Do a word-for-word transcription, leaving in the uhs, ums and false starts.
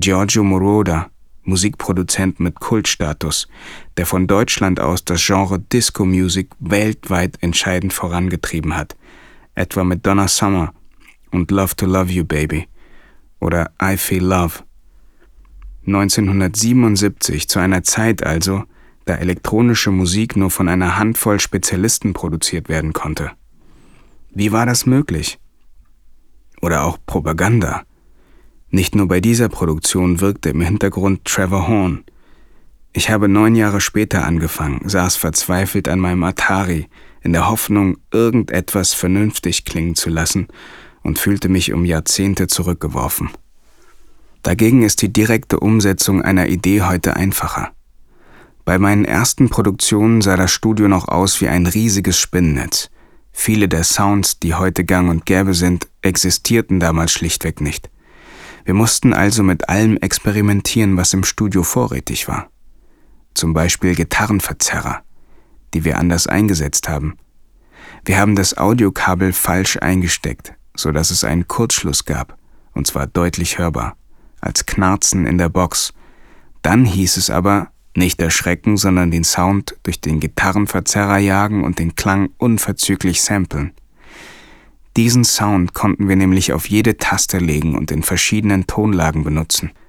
Giorgio Moroder, Musikproduzent mit Kultstatus, der von Deutschland aus das Genre Disco Music weltweit entscheidend vorangetrieben hat, etwa mit Donna Summer und Love to Love You Baby oder I Feel Love. neunzehnhundertsiebenundsiebzig, zu einer Zeit also, da elektronische Musik nur von einer Handvoll Spezialisten produziert werden konnte. Wie war das möglich? Oder auch Propaganda. Nicht nur bei dieser Produktion wirkte im Hintergrund Trevor Horn. Ich habe neun Jahre später angefangen, saß verzweifelt an meinem Atari, in der Hoffnung, irgendetwas vernünftig klingen zu lassen und fühlte mich um Jahrzehnte zurückgeworfen. Dagegen ist die direkte Umsetzung einer Idee heute einfacher. Bei meinen ersten Produktionen sah das Studio noch aus wie ein riesiges Spinnennetz. Viele der Sounds, die heute gang und gäbe sind, existierten damals schlichtweg nicht. Wir mussten also mit allem experimentieren, was im Studio vorrätig war. Zum Beispiel Gitarrenverzerrer, die wir anders eingesetzt haben. Wir haben das Audiokabel falsch eingesteckt, sodass es einen Kurzschluss gab, und zwar deutlich hörbar, als Knarzen in der Box. Dann hieß es aber, nicht erschrecken, sondern den Sound durch den Gitarrenverzerrer jagen und den Klang unverzüglich samplen. Diesen Sound konnten wir nämlich auf jede Taste legen und in verschiedenen Tonlagen benutzen –